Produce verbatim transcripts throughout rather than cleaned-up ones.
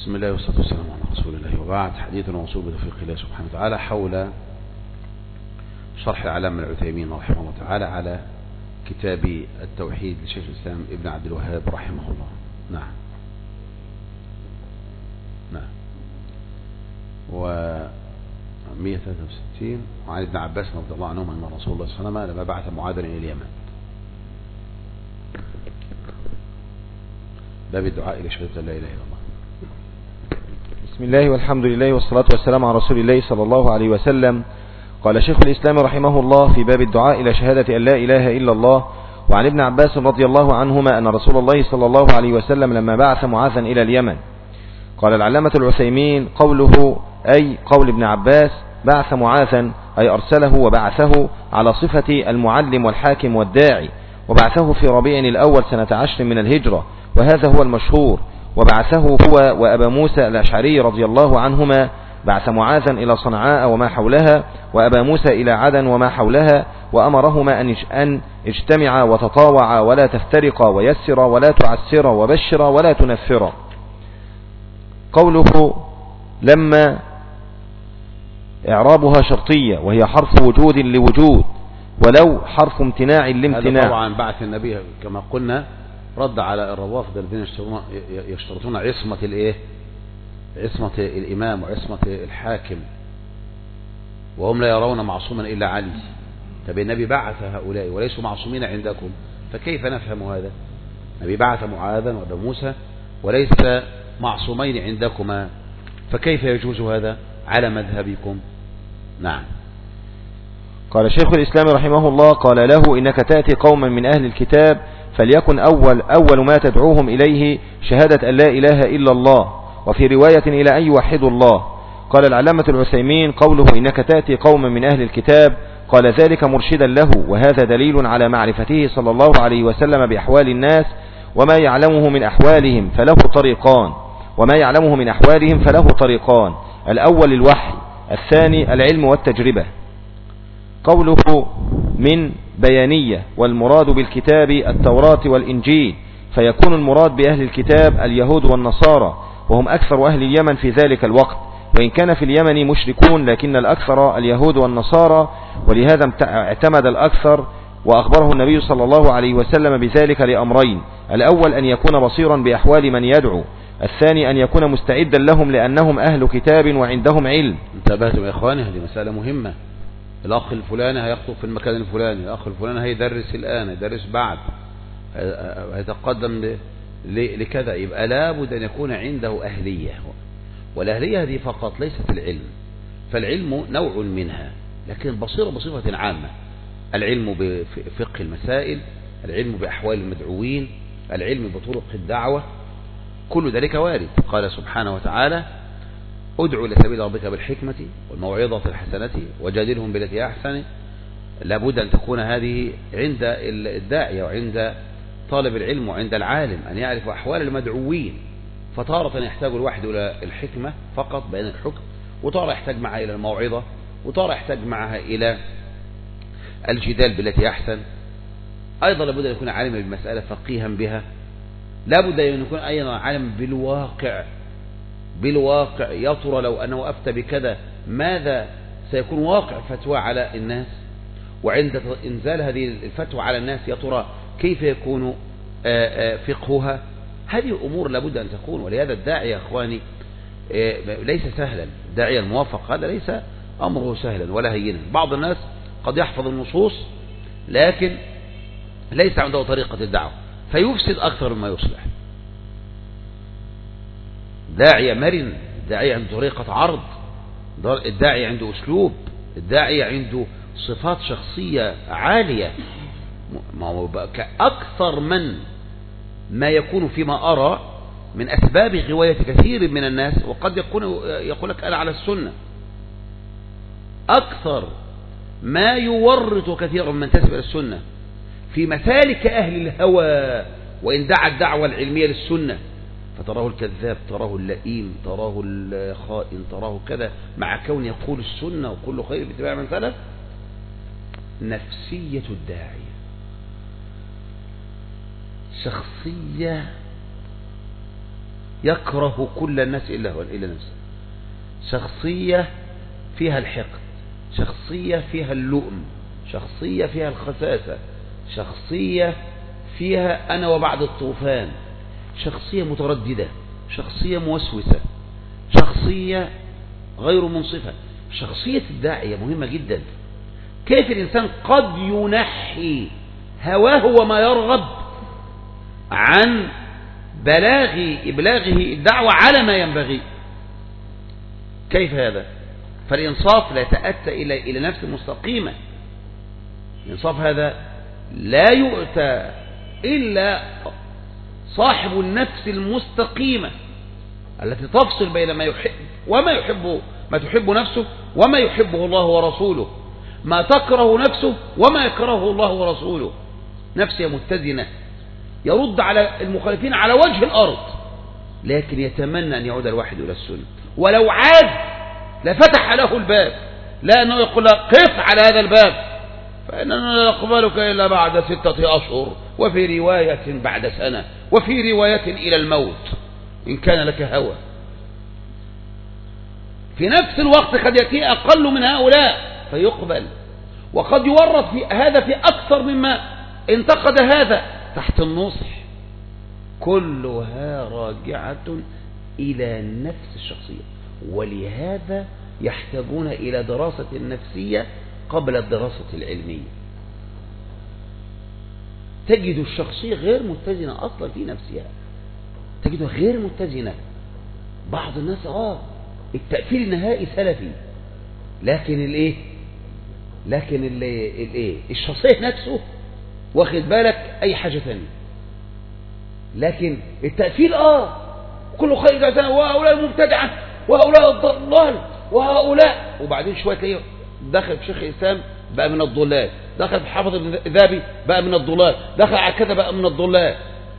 بسم الله والصلاة والسلام على رسول الله، وبعد. حديثنا موصول بتوفيق الله سبحانه وتعالى حول شرح العلامة العثيمين رحمه الله تعالى على كتاب التوحيد لشيخ الإسلام ابن عبد الوهاب رحمه الله. نعم نعم و مئة وثلاثة وستين. وعن ابن عباس رضي الله عنهما أن رسول الله صلى الله عليه وسلم لما بعث معاذا إلى اليمن باب الدعاء إلى شهادة لا إله إلا الله. بسم الله والحمد لله والصلاة والسلام على رسول الله صلى الله عليه وسلم. قال شيخ الإسلام رحمه الله في باب الدعاء إلى شهادة أن لا إله إلا الله. وعن ابن عباس رضي الله عنهما أن رسول الله صلى الله عليه وسلم لما بعث معاذا إلى اليمن. قال العلامة العثيمين قوله أي قول ابن عباس بعث معاذا أي أرسله وبعثه على صفة المعلم والحاكم والداعي، وبعثه في ربيع الأول سنة عشر من الهجرة، وهذا هو المشهور. وبعثه هو وأبا موسى الأشعري رضي الله عنهما، بعث معاذا إلى صنعاء وما حولها، وأبا موسى إلى عدن وما حولها، وأمرهما أن اجتمعا وتطاوعا ولا تفترقا، ويسرا ولا تعسرا، وبشرا ولا تنفرا. قوله لما إعرابها شرطية، وهي حرف وجود لوجود، ولو حرف امتناع لامتناع. هذا طبعا بعث النبي كما قلنا رد على الروافض الذين يشترطون عصمة الايه عصمة الإمام وعصمة الحاكم، وهم لا يرون معصوما إلا علي. طب النبي بعث هؤلاء وليسوا معصومين عندكم، فكيف نفهم هذا؟ النبي بعث معاذا وأبا موسى وليس معصومين عندكما، فكيف يجوز هذا على مذهبكم؟ نعم. قال شيخ الإسلام رحمه الله قال له إنك تأتي قوما من أهل الكتاب فليكن أول, أول ما تدعوهم إليه شهادة أن لا إله إلا الله، وفي رواية إلى أن يوحدوا الله. قال العلامة العثيمين قوله إنك تأتي قوما من أهل الكتاب قال ذلك مرشدا له، وهذا دليل على معرفته صلى الله عليه وسلم بأحوال الناس، وما يعلمه من أحوالهم فله طريقان وما يعلمه من أحوالهم فله طريقان الأول الوحي، الثاني العلم والتجربة. قوله من بيانية، والمراد بالكتاب التوراة والإنجيل، فيكون المراد بأهل الكتاب اليهود والنصارى، وهم أكثر أهل اليمن في ذلك الوقت، وإن كان في اليمن مشركون لكن الأكثر اليهود والنصارى، ولهذا اعتمد الأكثر. وأخبره النبي صلى الله عليه وسلم بذلك لأمرين: الأول أن يكون بصيرا بأحوال من يدعو، الثاني أن يكون مستعدا لهم لأنهم أهل كتاب وعندهم علم. انتبهتم يا إخواني، هذه مسألة مهمة. الأخ الفلاني هيخطب في المكان الفلاني، الأخ الفلاني هيدرس الآن، هيدرس بعد، هيتقدم لكذا، يبقى لابد أن يكون عنده أهلية، والأهلية هذه فقط ليست العلم، فالعلم نوع منها، لكن البصيرة بصفة عامة: العلم بفقه المسائل، العلم بأحوال المدعوين، العلم بطرق الدعوة، كل ذلك وارد. قال سبحانه وتعالى: ادعو إلى سبيل ربك بالحكمة والموعظة الحسنة وجادلهم بالتي أحسن. لابد أن تكون هذه عند الداعية وعند طالب العلم وعند العالم، أن يعرف أحوال المدعوين. فتارة يحتاج الواحد إلى الحكمة فقط بين الحكم، وتارة يحتاج معها إلى الموعظة، وتارة يحتاج معها إلى الجدال بالتي أحسن. أيضا لابد أن يكون عالما بالمسألة فقيها بها، لابد أن يكون أيضا عالما بالواقع بالواقع يا ترى لو أنه أفتى بكذا ماذا سيكون واقع فتوى على الناس، وعند إنزال هذه الفتوى على الناس يا ترى كيف يكون فقهها. هذه أمور لابد أن تكون. ولهذا الداعي يا أخواني ليس سهلا، الداعي الموافق هذا ليس أمره سهلا ولا هينا. بعض الناس قد يحفظ النصوص لكن ليس عنده طريقة الدعوة فيفسد أكثر مما يصلح. داعية مرن، الداعية عنده طريقة عرض، الداعية عنده أسلوب، الداعية عنده صفات شخصية عالية. أكثر من ما يكون فيما أرى من أسباب غواية كثير من الناس، وقد يكون يقول لك أنا على السنة، أكثر ما يورط كثيرا من تسبب السنة في مسالك أهل الهوى، وإن دعا الدعوة العلمية للسنة فتراه الكذاب، تراه اللئيم، تراه الخائن، تراه كذا، مع كون يقول السنة وكل خير باتباع من سلف. نفسية الداعية شخصية يكره كل الناس إلا هو إلا نفسه. شخصية فيها الحقد، شخصية فيها اللؤم، شخصية فيها الخساسة، شخصية فيها أنا وبعد الطوفان، شخصية مترددة، شخصية موسوسة، شخصية غير منصفة. شخصية الداعية مهمة جدا. كيف الإنسان قد ينحي هواه وما يرغب عن بلاغ إبلاغه الدعوة على ما ينبغي؟ كيف هذا؟ فالإنصاف لا يتأتى إلى إلى نفس مستقيمة. الإنصاف هذا لا يؤتى إلا صاحب النفس المستقيمة التي تفصل بين ما يحب وما يحبه، ما تحب نفسه وما يحبه الله ورسوله، ما تكره نفسه وما يكرهه الله ورسوله. نفسية متزنة، يرد على المخالفين على وجه الأرض، لكن يتمنى أن يعود الواحد إلى السنة، ولو عاد لفتح له الباب، لا أنه يقول له قف على هذا الباب فإننا لا نقبلك إلا بعد ستة أشهر، وفي رواية بعد سنة، وفي رواية إلى الموت إن كان لك هوى. في نفس الوقت قد يأتي أقل من هؤلاء فيقبل، وقد يورط في هذا في أكثر مما انتقد هذا تحت النصح. كلها راجعة إلى نفس الشخصية، ولهذا يحتاجون إلى دراسة النفسية قبل الدراسة العلمية. تجد الشخصية غير متزنة أصلا في نفسها، تجدها غير متزنة. بعض الناس آه التأثير النهائي سلفي، لكن الايه لكن الايه الشخصية نفسه واخد بالك أي حاجة ثانية، لكن التأثير آه كله خير جزاء، وهؤلاء المبتدعة وهؤلاء الضلال وهؤلاء، وبعدين شوية تلاقيه دخل في شيخ الإسلام بقى من الضلال، دخل في حافظ الذهبي بقى من الضلال، دخل على كذا بقى من الضلال.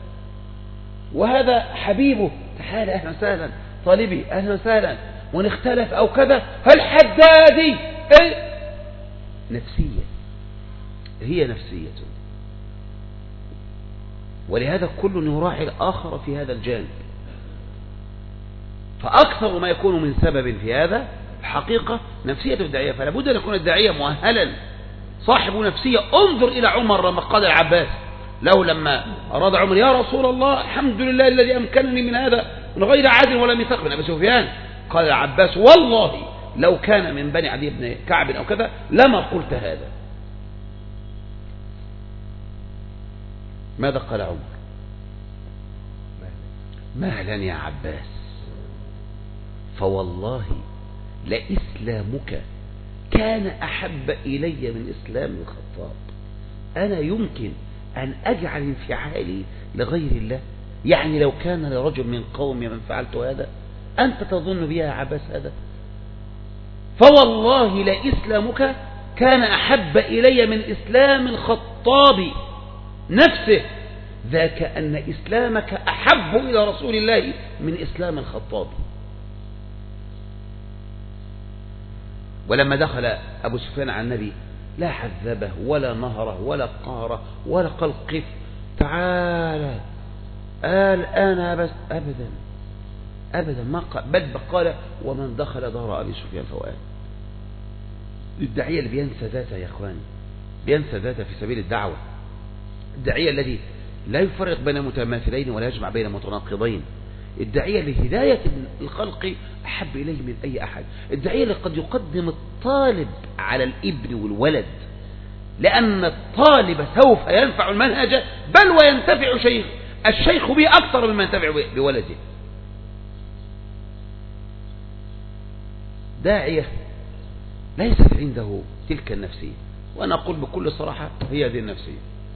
وهذا حبيبه تعالى أهلا وسهلا، طالبي أهلا وسهلا، ونختلف أو كذا، الحدادي إيه؟ نفسية، هي نفسية. ولهذا كل يراعي الآخر في هذا الجانب. فأكثر ما يكون من سبب في هذا الحقيقة نفسية الداعية. فلا بد أن يكون الداعية مؤهلا صاحب نفسية. انظر إلى عمر لما قال العباس له لما أراد عمر يا رسول الله الحمد لله الذي أمكنني من هذا من غير عاد ولا ميثاق من أبي سفيان، قال العباس والله لو كان من بني عدي بن كعب أو كذا لما قلت هذا. ماذا قال عمر؟ مهلا يا عباس، فوالله لإسلامك كان أحب إلي من إسلام الخطاب. أنا يمكن أن أجعل انفعالي لغير الله؟ يعني لو كان لرجل من قومي من فعلت هذا أنت تظن بها يا عباس هذا؟ فوالله لإسلامك كان أحب إلي من إسلام الخطاب نفسه، ذاك أن إسلامك أحب إلى رسول الله من إسلام الخطاب. ولما دخل أبو سفيان على النبي لا حذبه ولا نهره ولا قهره ولا قال قف تعالى قال أنا بس أبدا أبدا ما قال، بل قال ومن دخل دار أبي سفيان فهو آمن. الداعية اللي بينسى ذاته يا إخواني، بينسى ذاته في سبيل الدعوة. الداعية الذي لا يفرق بين متماثلين ولا يجمع بين متناقضين. الداعية لهداية الخلق أحب إليه من أي أحد. الداعية اللي قد يقدم الطالب على الابن والولد، لأن الطالب سوف ينفع المنهج بل وينتفع شيخ الشيخ به أكثر مما ينتفع بولده. داعية ليست عنده تلك النفسية، وأنا أقول بكل صراحة هي هذه النفسية،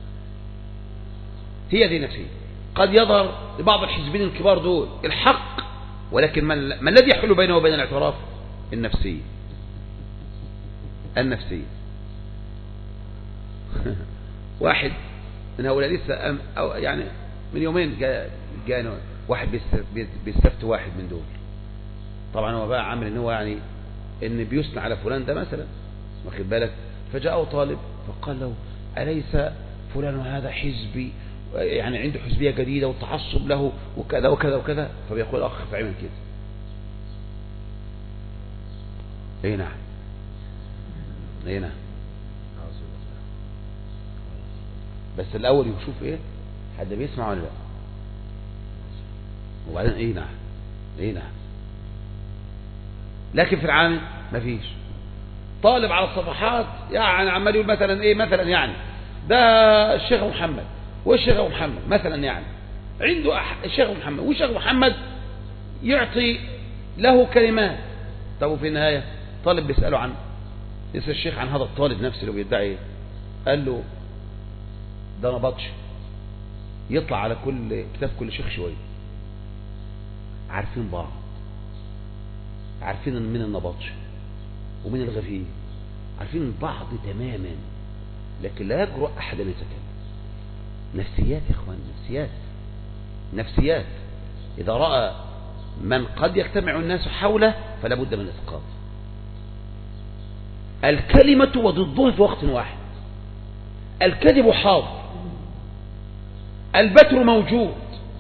هي هذه النفسية. قد يظهر لبعض الحزبين الكبار دول الحق، ولكن ما الذي يحل بينه وبين الاعتراف؟ النفسية النفسية واحد من هؤلاء لسه أم أو يعني من يومين جاء واحد بيستفت واحد من دول، طبعا هو بقى عامل ان هو يعني ان بيثنى على فلان ده مثلا، واخد بالك، فجاءه طالب فقال له أليس فلان هذا حزبي يعني عنده حزبية جديدة والتعصب له وكذا وكذا وكذا، فبيقول أخ فعمل كده. اي نعم اي نعم، بس الأول يشوف ايه حد بيسمع ولا لا، وبعدين اي نعم اي نعم. لكن في العام مفيش. طالب على الصفحات يعني عمال يقول مثلا ايه، مثلا يعني ده الشيخ محمد والشيخ محمد مثلا، يعني عنده الشيخ محمد والشيخ محمد يعطي له كلمات. طب في النهاية طالب بيسأله عن يسأل الشيخ عن هذا الطالب نفسه اللي بيدعي، قال له ده نبطش، يطلع على كل كتاب كل شيخ شوية. عارفين بعض، عارفين من النبطش ومن الغفير، عارفين بعض تماما، لكن لا يجرؤ أحد أن يتكلم. نفسيات يا إخوان، نفسيات نفسيات. إذا رأى من قد يجتمع الناس حوله فلا بد من إسقاط. الكلمة وضدها في وقت واحد. الكذب حاضر، البتر موجود.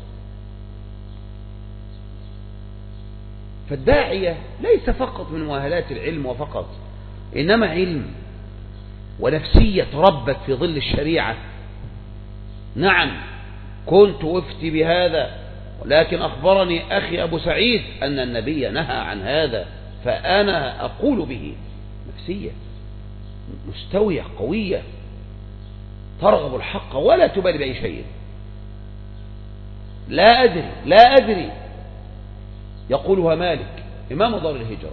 فالداعية ليس فقط من مؤهلات العلم وفقط، إنما علم ونفسية تربت في ظل الشريعة. نعم كنت أفتي بهذا، ولكن أخبرني أخي أبو سعيد أن النبي نهى عن هذا، فأنا أقول به. نفسية مستوية قوية ترغب الحق ولا تبالي بأي شيء. لا أدري لا أدري يقولها مالك إمام دار الهجرة.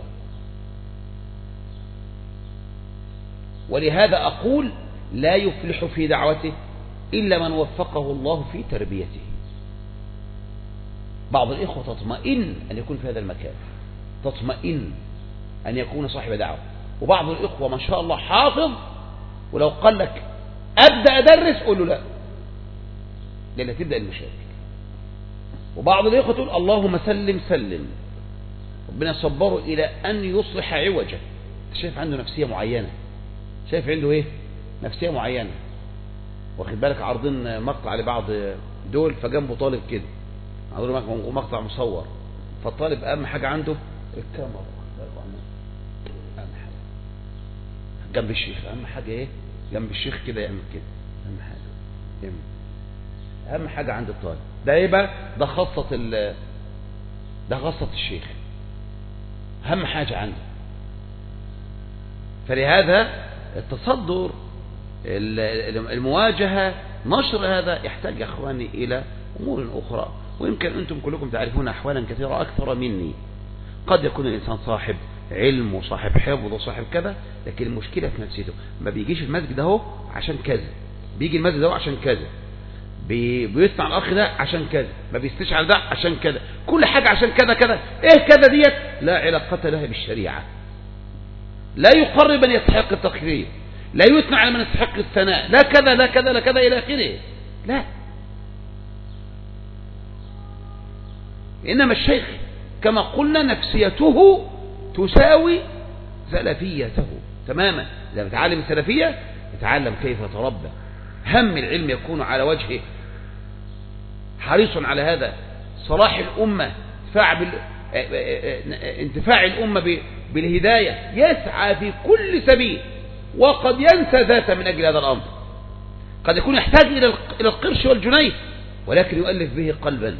ولهذا أقول لا يفلح في دعوته إلا من وفقه الله في تربيته. بعض الإخوة تطمئن أن يكون في هذا المكان، تطمئن أن يكون صاحب دعوة. وبعض الإخوة ما شاء الله حافظ، ولو قال لك أبدأ أدرس قول له لا، لأن تبدأ المشاكل. وبعض الإخوة تقول اللهم سلم سلم، ربنا صبره إلى أن يصلح عوجه. شايف عنده نفسية معينة، شايف عنده إيه نفسية معينة. واخد بالك عارضين مقطع لبعض دول، فجنبه طالب كده عارضين مقطع مصور، فالطالب أهم حاجة عنده الكاميرا، أهم حاجة جنب الشيخ، أهم حاجة إيه جنب الشيخ كده يعمل كده، أهم حاجة يعمل. أهم حاجة عند الطالب ده إيه بقى؟ ده خاصة ال ده خاصة الشيخ، أهم حاجة عنده. فلهذا التصدر، المواجهة، نشر هذا يحتاج يا أخواني إلى أمور أخرى. ويمكن أنتم كلكم تعرفون أحوالا كثيرة أكثر مني. قد يكون الإنسان صاحب علم وصاحب حفظ وصاحب كذا، لكن المشكلة في نفسيته. ما بيجيش المسجد اهو عشان كذا، بيجي المسجد اهو عشان كذا، بيسمع الأخ ده عشان كذا، ما بيستشعر ده عشان كذا، كل حاجة عشان كذا كذا. إيه كذا ديت لا علاقة لها بالشريعة. لا يقرب من يستحق التقرير، لا يثنى على من يستحق الثناء، لا كذا لا كذا لا كذا إلى آخره. لا، إنما الشيخ كما قلنا نفسيته تساوي سلفيته تماما. إذا بتعلم السلفية يتعلم كيف يتربى. هم العلم يكون على وجهه، حريص على هذا، صلاح الأمة، انتفاع الأمة بالهداية، يسعى في كل سبيل، وقد ينسى ذاته من أجل هذا الأمر. قد يكون يحتاج إلى القرش والجنيه، ولكن يؤلف به قلبا.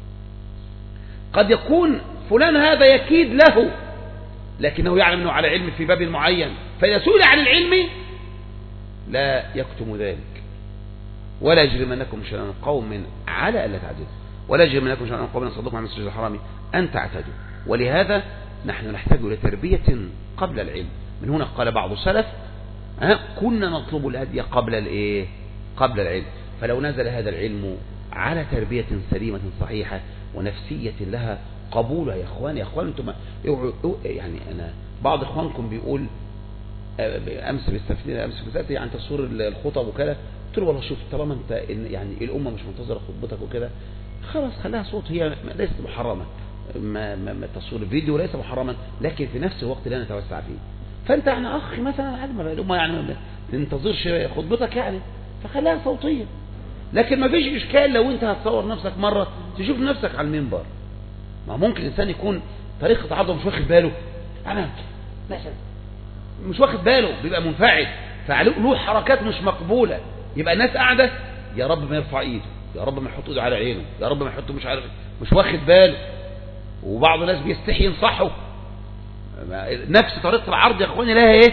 قد يكون فلان هذا يكيد له، لكنه يعلم أنه على علم في باب معين، فإذا سئل عن العلم لا يكتم ذلك. ولا يجرمنكم شنآن قوم على ألا تعدلوا، ولا يجرمنكم شنآن قوم أن صدقوا عن المسجد الحرام أن تعتدوا. ولهذا نحن نحتاج إلى تربية قبل العلم. من هنا قال بعض السلف ها كنا نطلب الهدي قبل الايه قبل العلم. فلو نزل هذا العلم على تربية سليمة صحيحة ونفسية لها قبولها، يا اخوان يا اخوان انتم يعني انا بعض اخوانكم بيقول امس بيستفيد امس بيسالني عن تصوير الخطب وكذا، قلت له والله شوف طالما انت يعني الامه مش منتظره خطبتك وكذا، خلاص خليها صوت، هي ليست محرمه، ما ما تصوير الفيديو ليس محرما، لكن في نفس الوقت لا نتوسع فيه. فانت يعني اخ مثلا الامه يعني ما تنتظرش خطبتك يعني، فخليها صوتيه. لكن ما فيش إشكال لو أنت هتصور نفسك مرة تشوف نفسك على المنبر. ما ممكن الإنسان يكون طريقة عرضه مش واخد باله، أنا مثلا مش واخد باله، بيبقى منفعل فله حركات مش مقبولة، يبقى الناس قاعدة يا رب ما يرفع ايده، يا رب ما يحط ايده على عينه، يا رب ما يحطه مش عارف، مش واخد باله. وبعض الناس بيستحي ينصحوا. نفس طريقة العرض يا اخواني لها ايه؟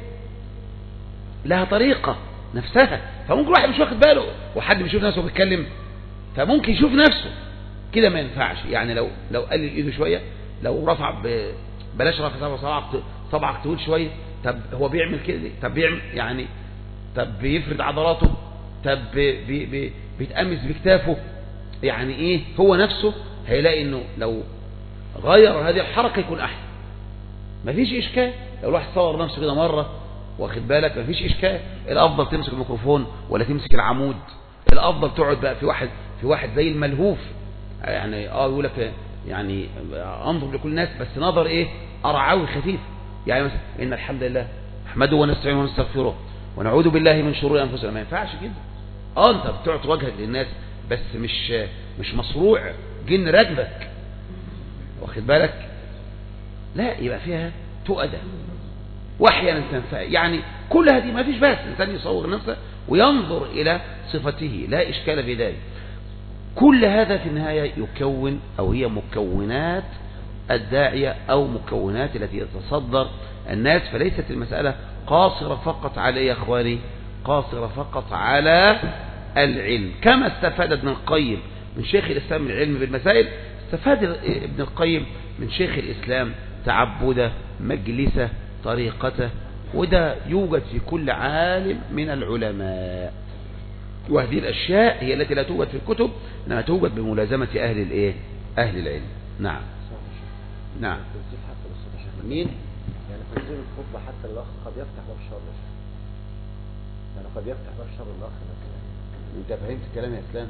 لها طريقة نفسها. فممكن واحد مش واخد باله وحد بيشوف نفسه بيتكلم، فممكن يشوف نفسه كده ما ينفعش. يعني لو لو قلل ايده شوية، لو رفع ب... بلاش رفع صبعك صبعك طويل شوية، طب هو بيعمل كده، طب بيعمل يعني، طب بيفرد عضلاته، طب بي بي بيتأمس بكتافه، يعني ايه هو نفسه هيلاقي انه لو غير هذه الحركة يكون احسن. مفيش اشكال لو الواحد صور نفسه كده مرة، واخد بالك، مفيش اشكال. الافضل تمسك الميكروفون ولا تمسك العمود، الافضل تقعد بقى في واحد في واحد زي الملهوف، يعني اه يقول لك يعني انظر لكل الناس بس نظر ايه ارعوي خفيف. يعني مثلا ان الحمد لله نحمده ونستعينه ونستغفره ونعوذ بالله من شرور انفسنا، ما ينفعش كده. اه انت بتعطي وجهك للناس بس مش مش مصروع جن راكبك، واخد بالك، لا يبقى فيها تؤدى واحيانا تنفع. يعني كل هذه ما فيش بس الانسان يصور نفسه وينظر الى صفته، لا اشكال في ذلك. كل هذا في النهاية يكون أو هي مكونات الداعية أو مكونات التي يتصدر الناس. فليست المسألة قاصرة فقط على يا أخواني، قاصرة فقط على العلم. كما استفاد ابن القيم من شيخ الإسلام العلم بالمسائل، استفاد ابن القيم من شيخ الإسلام تعبده، مجلسه، طريقته. وده يوجد في كل عالم من العلماء. وهذه الأشياء هي التي لا توجد في الكتب، إنما توجد بملازمة أهل الإيه؟ أهل العلم. نعم نعم. مين؟ يعني تنزيل الخطبة حتى الأخ قد يفتح باب شر، يعني قد يفتح باب شر الأخ مثلا. أنت فهمت الكلام يا إسلام؟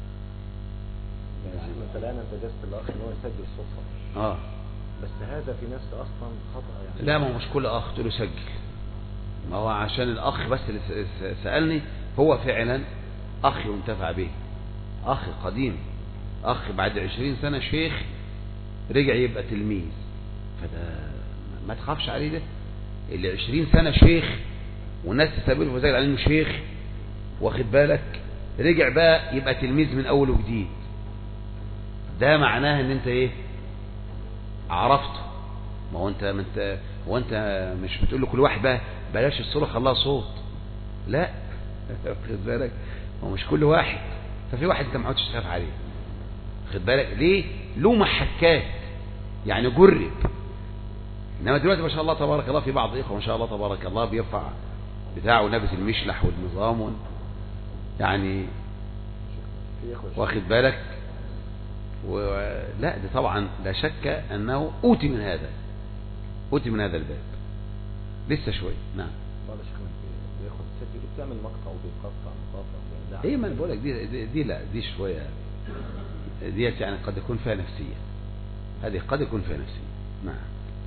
يعني مثلا أنت جزت الأخ إن هو يسجل صوته. آه. بس هذا في نفسه أصلا خطأ يعني. لا، ما هو مش كل أخ تقول له سجل. ما هو عشان الأخ بس اللي سألني هو فعلا أخ ينتفع به، أخ قديم، أخ بعد عشرين سنة شيخ رجع يبقى تلميذ، فده ما تخافش عليه. ده اللي عشرين سنة شيخ والناس تستقبله وزي على انه شيخ، واخد بالك، رجع بقى يبقى تلميذ من أول وجديد، ده معناه ان انت ايه؟ عرفته. ما هو انت ما انت هو انت مش بتقول له كل واحد بقى بلاش الصورة خلاها صوت، لا، واخد بالك، هو مش كل واحد. ففي واحد انت ما عادش تخاف عليه، واخد بالك، ليه؟ له محكات، يعني جرب. انما دلوقتي ما شاء الله تبارك الله في بعض الاخوه ما شاء الله تبارك الله بيرفع بتاعه ولابس المشلح والنظام، يعني واخد بالك، ولا ده طبعا لا شك انه اوتي من هذا اوتي من هذا الباب لسه شويه. نعم. بعض الشيخ بياخد سجل بتعمل مقطع وبيقطع مقاطع. ايه ما انا بقول لك دي, دي دي لا دي شويه ديت يعني قد يكون فيها نفسيه، هذه قد يكون فيها نفسيه. نعم.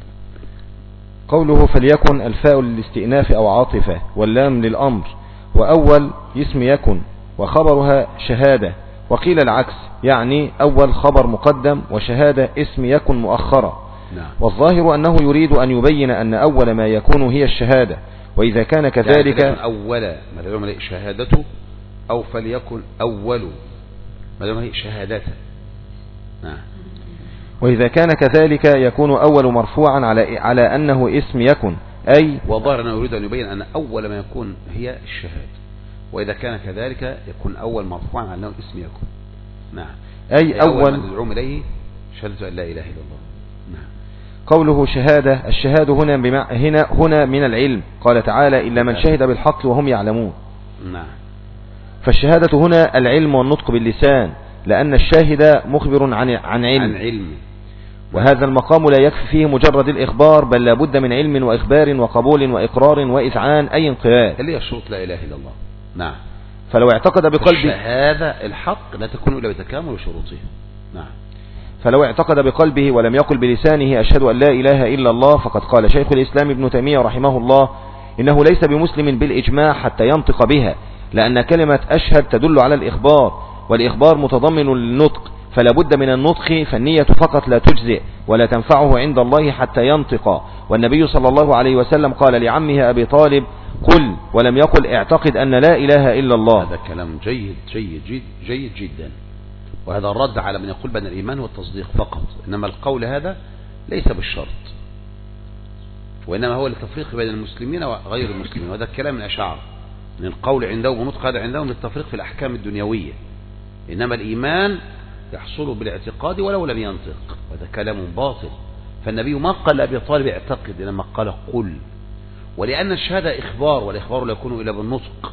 قوله فليكن الفاء للاستئناف أو عاطفة واللام للأمر، وأول اسم يكن وخبرها شهادة، وقيل العكس، يعني أول خبر مقدم وشهادة اسم يكن مؤخرة. نعم. والظاهر أنه يريد أن يبين أن أول ما يكون هي الشهادة، وإذا كان كذلك يعني أول ما دام هي شهادته، أو فليكن أول ما دام هي شهادته. نعم. وإذا كان كذلك يكون أول مرفوعا على على أنه اسم يكن، أي وظاهر أنه يريد أن يبين أن أول ما يكون هي الشهادة، وإذا كان كذلك يكون أول مرفوعا على أنه اسم يكن. نعم. أي أول, أول ما ندعوهم إليه شهادة أن لا إله إلا الله. نعم. قوله شهادة، الشهادة هنا بمع... هنا هنا من العلم، قال تعالى إلا من شهد بالحق وهم يعلمون. نعم. فالشهادة هنا العلم والنطق باللسان، لأن الشاهد مخبر عن عن علم, عن علم. وهذا المقام لا يكفي فيه مجرد الإخبار، بل لا بد من علم وإخبار وقبول وإقرار وإذعان أي انقياد، اللي هي شروط لا إله إلا الله. نعم. فلو اعتقد بقلبه هذا الحق لا تكون إلا بتكامل شروطه. نعم. فلو اعتقد بقلبه ولم يقل بلسانه أشهد أن لا إله إلا الله، فقد قال شيخ الإسلام ابن تيمية رحمه الله إنه ليس بمسلم بالإجماع حتى ينطق بها، لأن كلمة أشهد تدل على الإخبار، والإخبار متضمن للنطق، فلا بد من النطق، فالنية فقط لا تجزئ ولا تنفعه عند الله حتى ينطق. والنبي صلى الله عليه وسلم قال لعمه أبي طالب: قل، ولم يقل اعتقد أن لا إله إلا الله. هذا كلام جيد جيد جيد, جيد جدا، وهذا الرد على من يقول بين الإيمان والتصديق فقط، إنما القول هذا ليس بالشرط، وإنما هو للتفريق بين المسلمين وغير المسلمين، وهذا الكلام من أشعار من القول عندهم ونطق هذا عندهم للتفريق في الأحكام الدنيوية، إنما الإيمان يحصل بالاعتقاد ولو لم ينطق، وهذا كلام باطل. فالنبي ما قال لأبي طالب اعتقد، إنما قال قل، ولأن الشهادة إخبار، والإخبار لا يكون إلا بالنطق،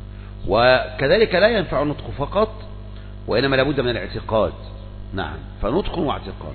وكذلك لا ينفع النطق فقط، وإنما لابد من الاعتقاد. نعم، فنطق واعتقاد.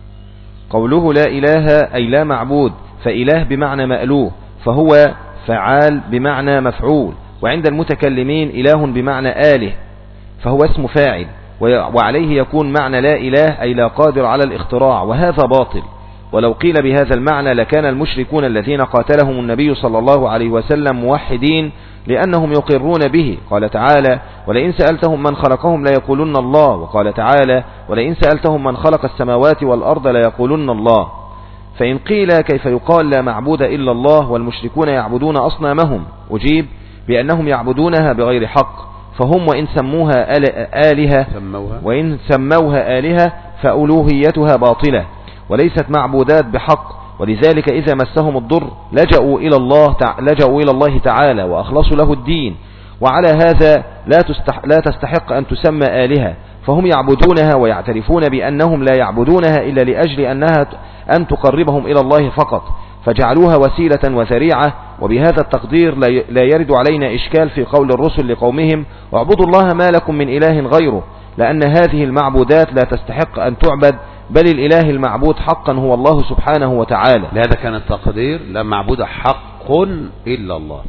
قوله لا إله أي لا معبود، فإله بمعنى مألوه، فهو فعال بمعنى مفعول، وعند المتكلمين إله بمعنى آله، فهو اسم فاعل، وعليه يكون معنى لا إله أي لا قادر على الاختراع، وهذا باطل. ولو قيل بهذا المعنى لكان المشركون الذين قاتلهم النبي صلى الله عليه وسلم موحدين، لأنهم يقرون به. قال تعالى: ولئن سألتهم من خلقهم ليقولن الله. وقال تعالى: ولئن سألتهم من خلق السماوات والأرض ليقولن الله. فإن قيل كيف يقال لا معبود إلا الله والمشركون يعبدون أصنامهم؟ أجيب بأنهم يعبدونها بغير حق، فهم وإن سموها آلهة وإن سموها آلهة فألوهيتها باطلة وليست معبودات بحق، ولذلك إذا مسهم الضر لجأوا إلى الله لجأوا إلى الله تعالى وأخلصوا له الدين، وعلى هذا لا لا تستحق أن تسمى آلهة، فهم يعبدونها ويعترفون بأنهم لا يعبدونها إلا لأجل أنها أن تقربهم إلى الله فقط، فجعلوها وسيلة وذريعة. وبهذا التقدير لا يرد علينا إشكال في قول الرسل لقومهم: واعبدوا الله ما لكم من إله غيره، لأن هذه المعبودات لا تستحق أن تعبد، بل الإله المعبود حقا هو الله سبحانه وتعالى. لهذا كان التقدير: لا معبود حق إلا الله.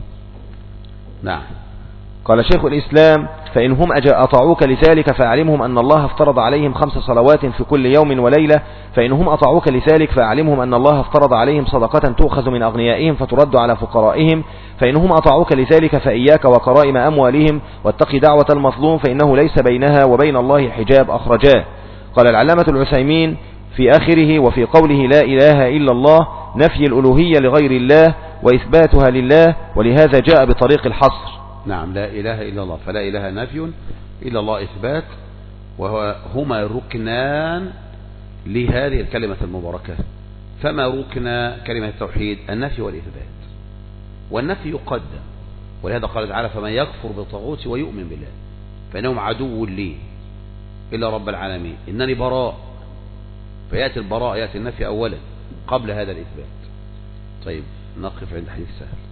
نعم. قال شيخ الإسلام: فإن هم أطاعوك لذلك فأعلمهم أن الله افترض عليهم خمس صلوات في كل يوم وليلة، فإن هم أطاعوك لذلك فأعلمهم أن الله افترض عليهم صدقة تؤخذ من أغنيائهم فترد على فقرائهم، فإن هم أطاعوك لذلك فإياك وكرائم أموالهم، واتق دعوة المظلوم فإنه ليس بينها وبين الله حجاب. أخرجاه. قال العلامة العثيمين في آخره: وفي قوله لا إله إلا الله نفي الألوهية لغير الله وإثباتها لله، ولهذا جاء بطريق الحصر. نعم، لا إله إلا الله، فلا إله نفي، إلا الله إثبات، وهما ركنان لهذه الكلمة المباركة. فما ركن كلمة التوحيد؟ النفي والإثبات، والنفي يقدم، ولهذا قال تعالى: فمن يكفر بالطاغوت ويؤمن بالله فإنهم عدو لي إلا رب العالمين إنني براء، فيأتي البراء، يأتي النفي أولا قبل هذا الإثبات. طيب، نقف عند حديث سهل.